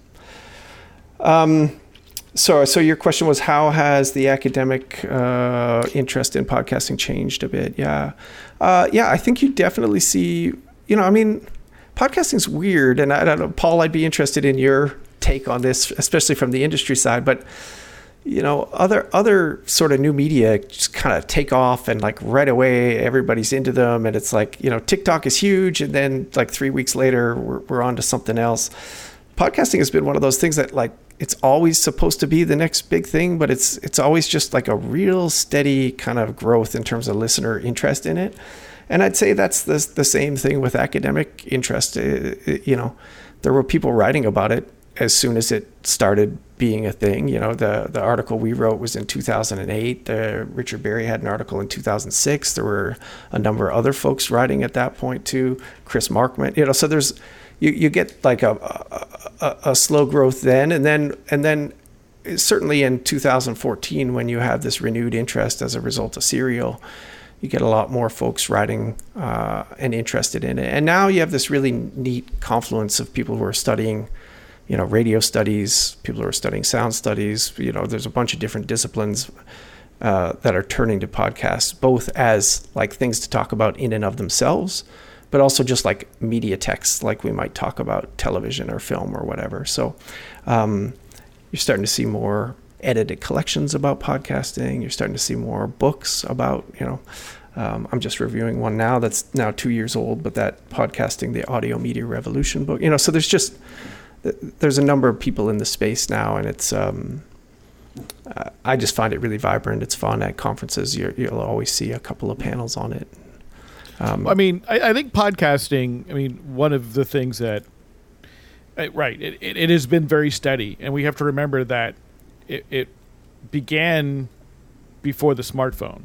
Um, so, so your question was, how has the academic uh, interest in podcasting changed a bit? Yeah, uh, yeah, I think you definitely see. You know, I mean, podcasting's weird, and I don't know, Paul, I'd be interested in your take on this, especially from the industry side. But you know, other other sort of new media just kind of take off, and like right away everybody's into them, and it's like, you know, TikTok is huge, and then like three weeks later we're we're on to something else. Podcasting has been one of those things that like, it's always supposed to be the next big thing, but it's it's always just like a real steady kind of growth in terms of listener interest in it. And I'd say that's the, the same thing with academic interest. It, it, you know, there were people writing about it as soon as it started being a thing. You know, the, the article we wrote was in two thousand eight. Uh, Richard Berry had an article in two thousand six. There were a number of other folks writing at that point too. Chris Markman, you know, so there's, You you get like a, a a slow growth then, and then and then certainly in two thousand fourteen, when you have this renewed interest as a result of Serial, you get a lot more folks writing uh, and interested in it. And now you have this really neat confluence of people who are studying, you know, radio studies, people who are studying sound studies. You know, there's a bunch of different disciplines uh, that are turning to podcasts, both as like things to talk about in and of themselves, but also just like media texts, like we might talk about television or film or whatever. So um, you're starting to see more edited collections about podcasting. You're starting to see more books about, you know, um, I'm just reviewing one now that's now two years old, but that podcasting, the Audio Media Revolution book, you know, so there's just, there's a number of people in the space now, and it's, um, uh, I just find it really vibrant. It's fun at conferences. You're, you'll always see a couple of panels on it. Um, I mean, I, I think podcasting, I mean, one of the things that, uh, right, it, it, it has been very steady. And we have to remember that it, it began before the smartphone.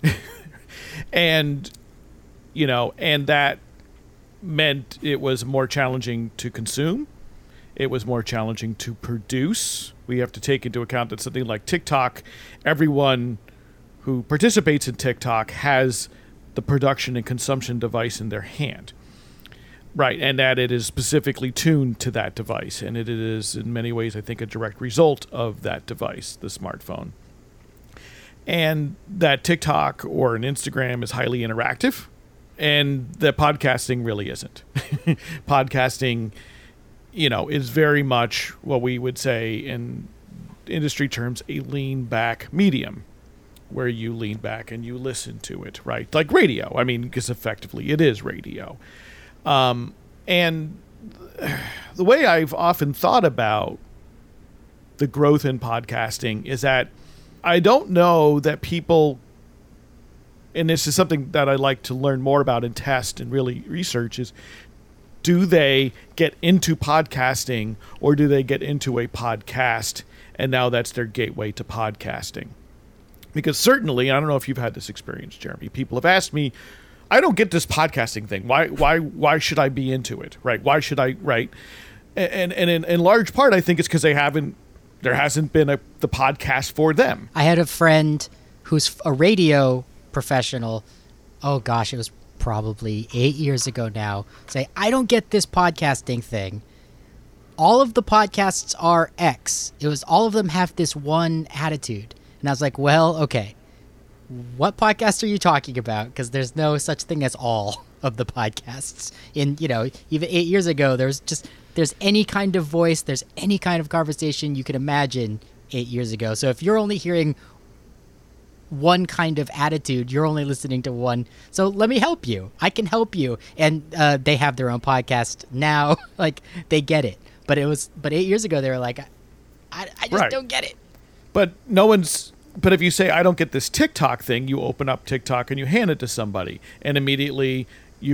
And, you know, and that meant it was more challenging to consume. It was more challenging to produce. We have to take into account that something like TikTok, everyone who participates in TikTok has the production and consumption device in their hand. Right, and that it is specifically tuned to that device, and it is in many ways, I think, a direct result of that device, the smartphone. And that TikTok or an Instagram is highly interactive, and that podcasting really isn't. Podcasting, you know, is very much what we would say in industry terms, a lean-back medium, where you lean back and you listen to it, right? Like radio. I mean, because effectively it is radio. Um, and the way I've often thought about the growth in podcasting is that I don't know that people, and this is something that I like to learn more about and test and really research, is do they get into podcasting, or do they get into a podcast and now that's their gateway to podcasting? Because certainly, I don't know if you've had this experience, Jeremy, people have asked me, I don't get this podcasting thing. Why why why should I be into it? Right? Why should I, right? And and in, in large part, I think it's because they haven't, there hasn't been a the podcast for them. I had a friend who's a radio professional. Oh gosh, it was probably eight years ago now. Say, I don't get this podcasting thing. All of the podcasts are X. It was all of them have this one attitude. And I was like, well, okay, what podcast are you talking about? Because there's no such thing as all of the podcasts. In, you know, even eight years ago, there's just, there's any kind of voice, there's any kind of conversation you could imagine eight years ago. So if you're only hearing one kind of attitude, you're only listening to one. So let me help you. I can help you. And uh, they have their own podcast now. Like, they get it. But it was, but eight years ago, they were like, I, I just right. don't get it. But no one's, but if you say, I don't get this TikTok thing, you open up TikTok and you hand it to somebody, and immediately you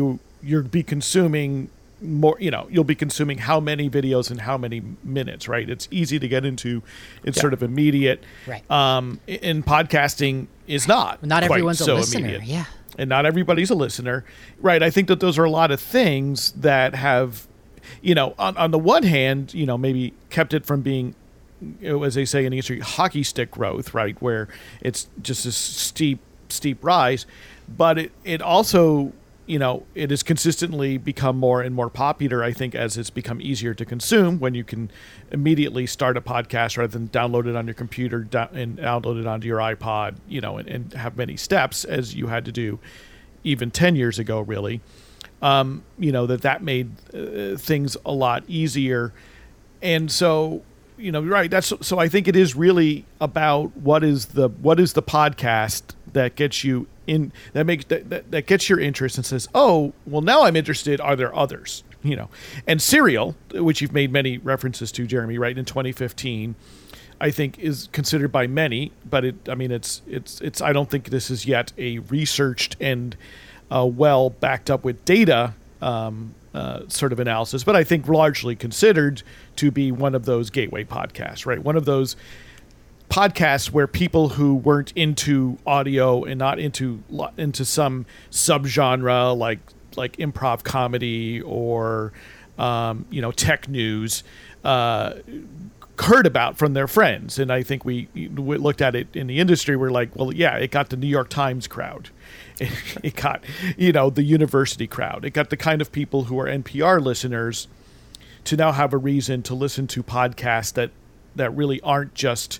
you'll be consuming more, you know, you'll be consuming how many videos and how many minutes, right? It's easy to get into. It's yeah. sort of immediate. Right. Um, in podcasting is not. Not quite everyone's so a listener. Immediate. Yeah. And not everybody's a listener. Right. I think that those are a lot of things that have, you know, on, on the one hand, you know, maybe kept it from being, as they say in the industry, hockey stick growth, right? Where it's just a steep, steep rise. But it, it also, you know, it has consistently become more and more popular, I think, as it's become easier to consume when you can immediately start a podcast rather than download it on your computer da- and download it onto your iPod, you know, and, and have many steps as you had to do even ten years ago, really. Um, you know, that that made uh, things a lot easier. And so, you know, right. That's so I think it is really about what is the what is the podcast that gets you in, that makes that, that, that gets your interest and says, oh, well, now I'm interested. Are there others? You know, and Serial, which you've made many references to, Jeremy, right, in twenty fifteen, I think is considered by many, but it, I mean, it's, it's, it's, I don't think this is yet a researched and uh, well backed up with data um, uh, sort of analysis, but I think largely considered to be one of those gateway podcasts, right? One of those podcasts where people who weren't into audio and not into into some subgenre like like improv comedy or um, you know, tech news uh, heard about from their friends. And I think we, we looked at it in the industry. We're like, well, yeah, it got the New York Times crowd. It, it got, you know, the university crowd. It got the kind of people who are N P R listeners to now have a reason to listen to podcasts that that really aren't just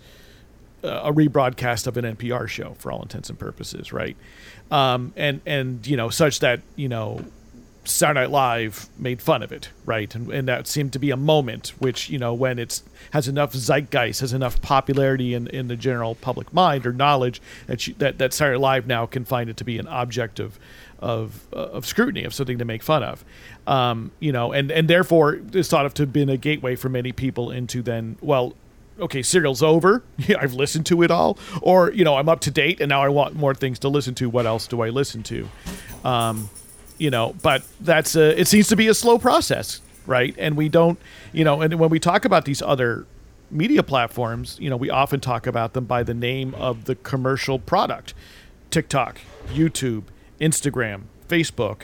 a rebroadcast of an N P R show for all intents and purposes, right? Um, and and you know, such that, you know, Saturday Night Live made fun of it, right? And and that seemed to be a moment which, you know, when it's has enough zeitgeist, has enough popularity in, in the general public mind or knowledge that you, that that Saturday Night Live now can find it to be an object of of uh, of scrutiny, of something to make fun of, um, you know, and and therefore it's thought of to have been a gateway for many people into then, well, okay, Serial's over. I've listened to it all. Or, you know, I'm up to date and now I want more things to listen to. What else do I listen to? Um, you know, but that's a, it seems to be a slow process, right? And we don't, you know, and when we talk about these other media platforms, you know, we often talk about them by the name of the commercial product. TikTok, YouTube, Instagram, Facebook.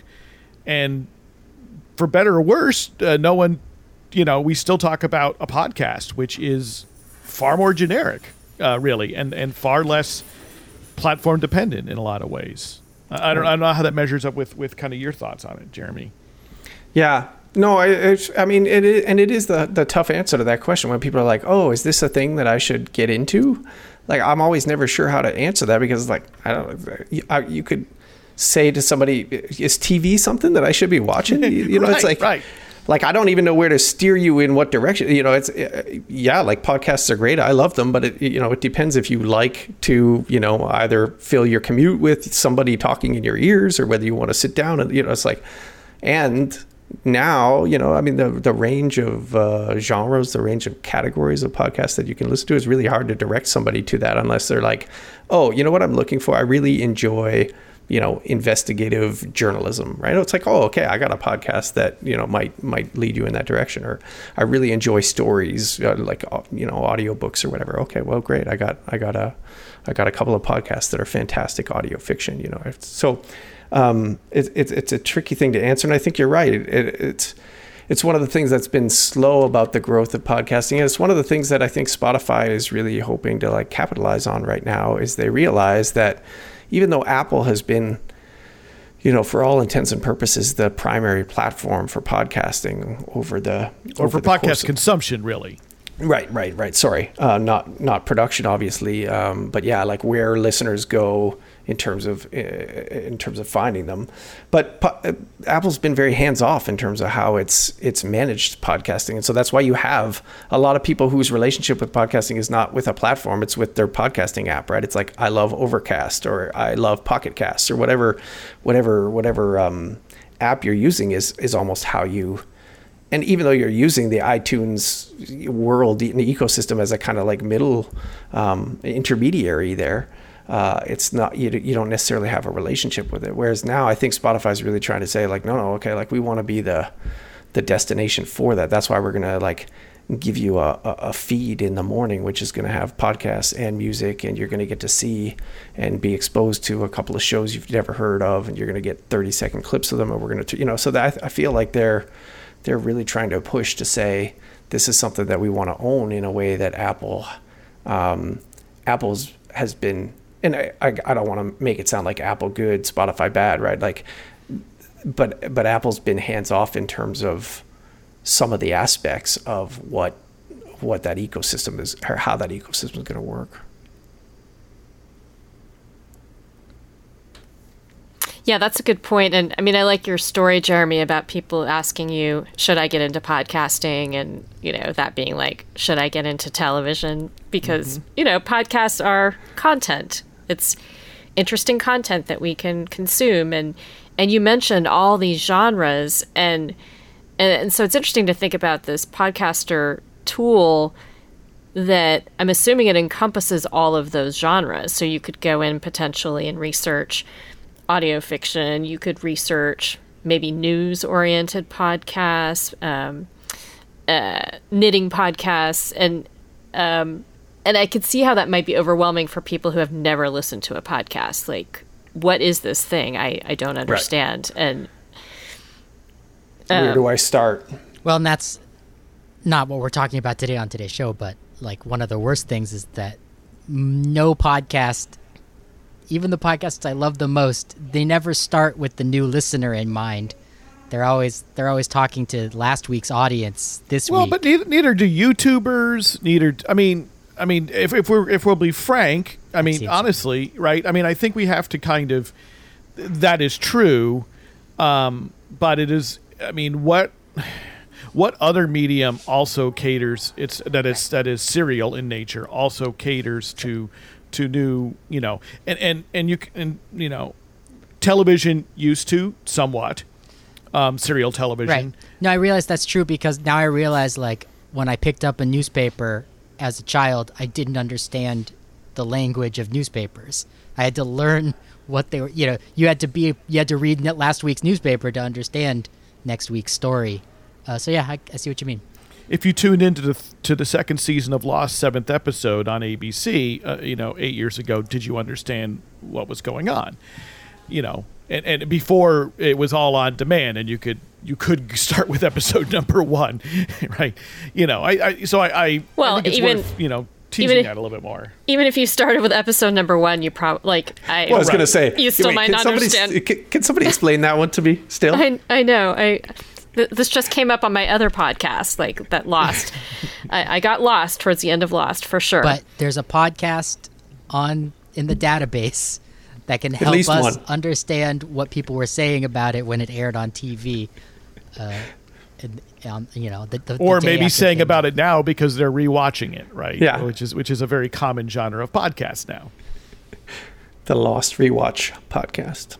And for better or worse, uh, no one, you know, we still talk about a podcast, which is far more generic, uh, really, and, and far less platform dependent in a lot of ways. I don't, I don't know how that measures up with, with kind of your thoughts on it, Jeremy. Yeah. No, I, I mean, it is, and it is the, the tough answer to that question when people are like, oh, is this a thing that I should get into? Like, I'm always never sure how to answer that because, like, I don't you, I, you could say to somebody, is T V something that I should be watching? You, you know, right, it's like, right. Like, I don't even know where to steer you in what direction, you know, it's, yeah, like podcasts are great. I love them, but it, you know, it depends if you like to, you know, either fill your commute with somebody talking in your ears or whether you want to sit down and, you know, it's like, and now, you know, I mean, the, the range of uh, genres, the range of categories of podcasts that you can listen to is really hard to direct somebody to that unless they're like, oh, you know what I'm looking for? I really enjoy, you know, investigative journalism, right? It's like, oh, okay, I got a podcast that, you know, might might lead you in that direction. Or I really enjoy stories, uh, like, you know, audiobooks or whatever. Okay, well, great. I got I got a I got a couple of podcasts that are fantastic audio fiction, you know. So um, it, it, it's a tricky thing to answer. And I think you're right. It, it, it's it's one of the things that's been slow about the growth of podcasting. And it's one of the things that I think Spotify is really hoping to, like, capitalize on right now is they realize that even though Apple has been, you know, for all intents and purposes, the primary platform for podcasting over the or over for the podcast of, consumption, really. Right, right, right. Sorry, uh, not not production, obviously, um, but yeah, like where listeners go in terms of uh, in terms of finding them. But po- Apple's been very hands off in terms of how it's it's managed podcasting, and so that's why you have a lot of people whose relationship with podcasting is not with a platform; it's with their podcasting app, right? It's like I love Overcast or I love Pocket Casts or whatever, whatever, whatever um, app you're using is is almost how you. And even though you're using the iTunes world, the ecosystem as a kind of like middle um, intermediary there, uh, it's not, you, you don't necessarily have a relationship with it. Whereas now I think Spotify is really trying to say like, no, no, okay, like we want to be the, the destination for that. That's why we're going to like give you a, a, a feed in the morning, which is going to have podcasts and music, and you're going to get to see and be exposed to a couple of shows you've never heard of, and you're going to get thirty second clips of them, and we're going to, you know, so that I, I feel like they're, they're really trying to push to say, this is something that we want to own in a way that Apple, um, Apple's has been, and I, I, I don't want to make it sound like Apple good, Spotify bad, right? Like, but, but Apple's been hands off in terms of some of the aspects of what, what that ecosystem is, or how that ecosystem is going to work. Yeah, that's a good point. And I mean, I like your story, Jeremy, about people asking you, should I get into podcasting? And, you know, that being like, should I get into television? Because, mm-hmm. you know, podcasts are content. It's interesting content that we can consume. And, and you mentioned all these genres. And, and, and so it's interesting to think about this podcaster tool that I'm assuming it encompasses all of those genres. So you could go in potentially and research audio fiction, you could research maybe news-oriented podcasts, um, uh, knitting podcasts, and um, and I could see how that might be overwhelming for people who have never listened to a podcast. Like, what is this thing? I, I don't understand. Right. And um, where do I start? Well, and that's not what we're talking about today on today's show, but like one of the worst things is that no podcast, even the podcasts I love the most, they never start with the new listener in mind. They're always they're always talking to last week's audience this well, week. Well, but neither, neither do YouTubers. Neither. I mean, I mean, if if we're if we'll be frank, I mean, honestly, right? I mean, I think we have to kind of. That is true, um, but it is. I mean, what what other medium also caters? It's that is that is serial in nature. Also caters to. to new, you know, and, and, and you and you know, television used to somewhat, um, serial television. Right. No, I realize that's true because now I realize like when I picked up a newspaper as a child, I didn't understand the language of newspapers. I had to learn what they were, you know, you had to be, you had to read last week's newspaper to understand next week's story. Uh, so yeah, I, I see what you mean. If you tuned into the to the second season of Lost, seventh episode on A B C, uh, you know, eight years ago, did you understand what was going on? You know, and, and before it was all on demand, and you could you could start with episode number one, right? You know, I, I so I, I well I think it's even worth, you know teasing if, that a little bit more. Even if you started with episode number one, you probably like I. Well, I was right. going to say you still wait, might not understand. Can, can somebody explain that one to me? Still, I I know I. This just came up on my other podcast, like that Lost. I, I got lost towards the end of Lost, for sure. But there's a podcast on in the database that can help us one. understand what people were saying about it when it aired on T V. Uh, and, um, you know, the, the, or the maybe saying they about it now because they're rewatching it, right? Yeah, which is which is a very common genre of podcast now. The Lost rewatch podcast.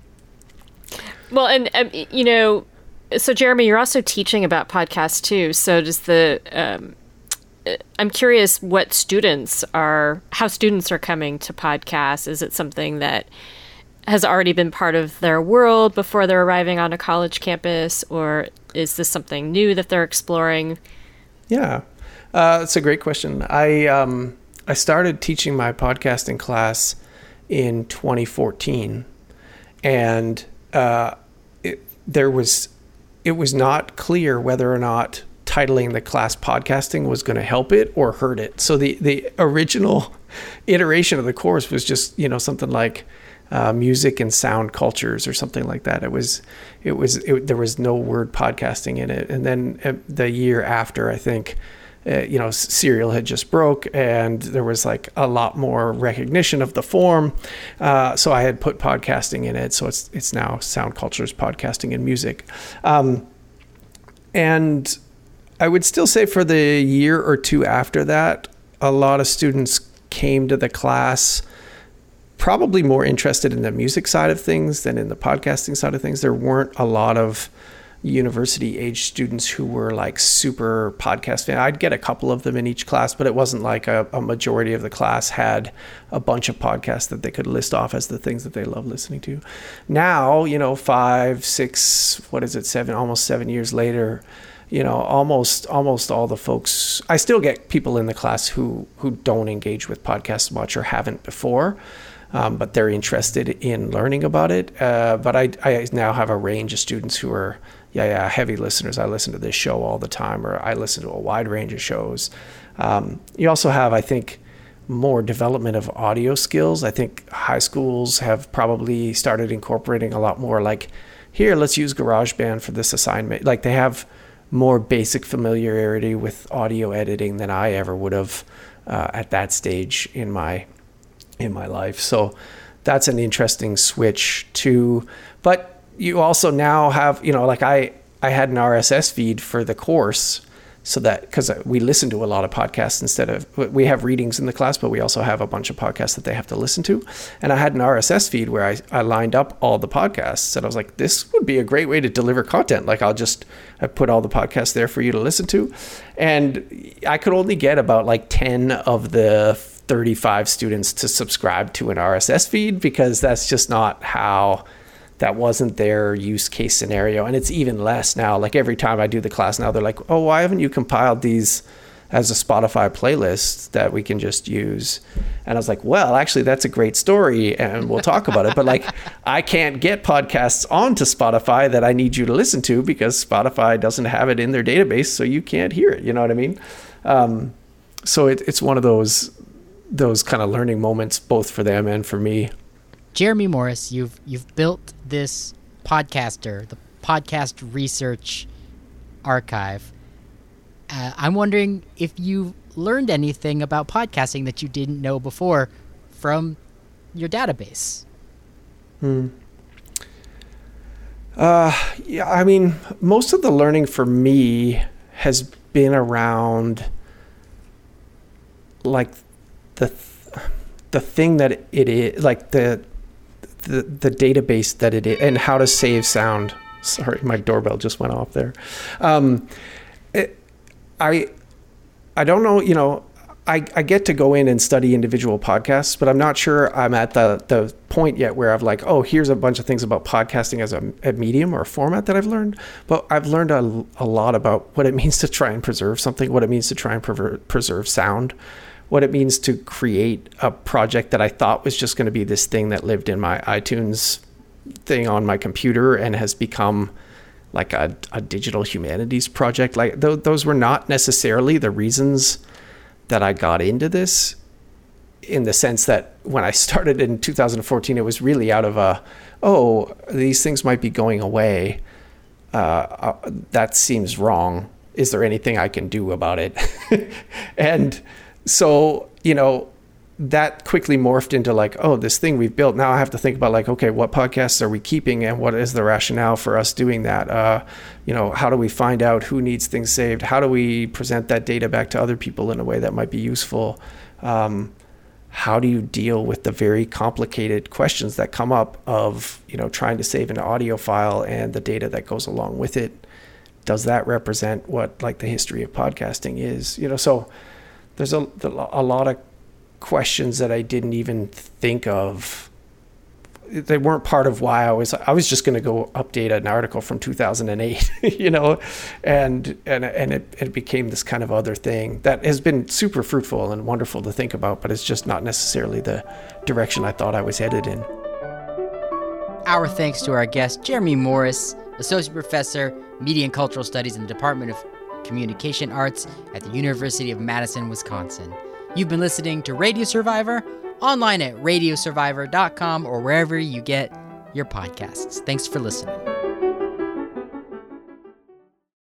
Well, and um, you know. So, Jeremy, you're also teaching about podcasts, too. So does the um, I'm curious what students are, how students are coming to podcasts. Is it something that has already been part of their world before they're arriving on a college campus? Or is this something new that they're exploring? Yeah, uh, that's a great question. I, um, I started teaching my podcasting class in twenty fourteen. And uh, it, there was... it was not clear whether or not titling the class podcasting was going to help it or hurt it. So the, the original iteration of the course was just, you know, something like uh, music and sound cultures or something like that. It was, it was, it, there was no word podcasting in it. And then uh, the year after, I think, uh, you know, Serial had just broke and there was like a lot more recognition of the form. Uh, so I had put podcasting in it. So it's, it's now sound cultures, podcasting and music. Um, and I would still say for the year or two after that, a lot of students came to the class probably more interested in the music side of things than in the podcasting side of things. There weren't a lot of university age students who were like super podcast fan. I'd get a couple of them in each class, but it wasn't like a, a majority of the class had a bunch of podcasts that they could list off as the things that they love listening to. Now, you know, five, six, what is it, seven, almost seven years later, you know, almost almost all the folks, I still get people in the class who who don't engage with podcasts much or haven't before. Um, but they're interested in learning about it. Uh, but I, I now have a range of students who are, yeah, yeah, heavy listeners. I listen to this show all the time, or I listen to a wide range of shows. Um, you also have, I think, more development of audio skills. I think high schools have probably started incorporating a lot more like, here, let's use GarageBand for this assignment. Like they have more basic familiarity with audio editing than I ever would have uh, at that stage in my in my life. So that's an interesting switch too. But you also now have, you know, like I, I had an R S S feed for the course so that, because we listen to a lot of podcasts instead of, we have readings in the class, but we also have a bunch of podcasts that they have to listen to. And I had an R S S feed where I, I lined up all the podcasts, and I was like, this would be a great way to deliver content. Like I'll just I put all the podcasts there for you to listen to. And I could only get about like ten of the thirty-five students to subscribe to an R S S feed, because that's just not how, that wasn't their use case scenario. And it's even less now. Like every time I do the class now, they're like, oh, why haven't you compiled these as a Spotify playlist that we can just use? And I was like, well, actually that's a great story and we'll talk about it. But like, I can't get podcasts onto Spotify that I need you to listen to because Spotify doesn't have it in their database. So you can't hear it. You know what I mean? Um, so it, it's one of those, those kind of learning moments, both for them and for me. Jeremy Morris, you've you've built this podcaster, the podcast research archive. Uh, I'm wondering if you learned anything about podcasting that you didn't know before from your database. Hmm. Uh, yeah, I mean, most of the learning for me has been around like the the thing that it is, like the the the database that it is, and how to save sound. Sorry, my doorbell just went off there. Um, it, I I don't know, you know, I, I get to go in and study individual podcasts, but I'm not sure I'm at the the point yet where I've like, oh, here's a bunch of things about podcasting as a, a medium or a format that I've learned. But I've learned a, a lot about what it means to try and preserve something, what it means to try and prever- preserve sound, what it means to create a project that I thought was just going to be this thing that lived in my iTunes thing on my computer and has become like a, a digital humanities project. Like th- those were not necessarily the reasons that I got into this, in the sense that when I started in two thousand fourteen, it was really out of a, oh, these things might be going away. Uh, uh, that seems wrong. Is there anything I can do about it? And so, you know, that quickly morphed into like, oh, this thing we've built. Now I have to think about like, okay, what podcasts are we keeping and what is the rationale for us doing that? Uh, you know, how do we find out who needs things saved? How do we present that data back to other people in a way that might be useful? Um, how do you deal with the very complicated questions that come up of, you know, trying to save an audio file and the data that goes along with it? Does that represent what like the history of podcasting is? You know, so there's a, a lot of questions that I didn't even think of. They weren't part of why I was, I was just going to go update an article from two thousand eight, you know, and, and, and it, it became this kind of other thing that has been super fruitful and wonderful to think about, but it's just not necessarily the direction I thought I was headed in. Our thanks to our guest, Jeremy Morris, Associate Professor, Media and Cultural Studies in the Department of Communication Arts at the University of Madison, Wisconsin. You've been listening to Radio Survivor, online at radio survivor dot com or wherever you get your podcasts. Thanks for listening.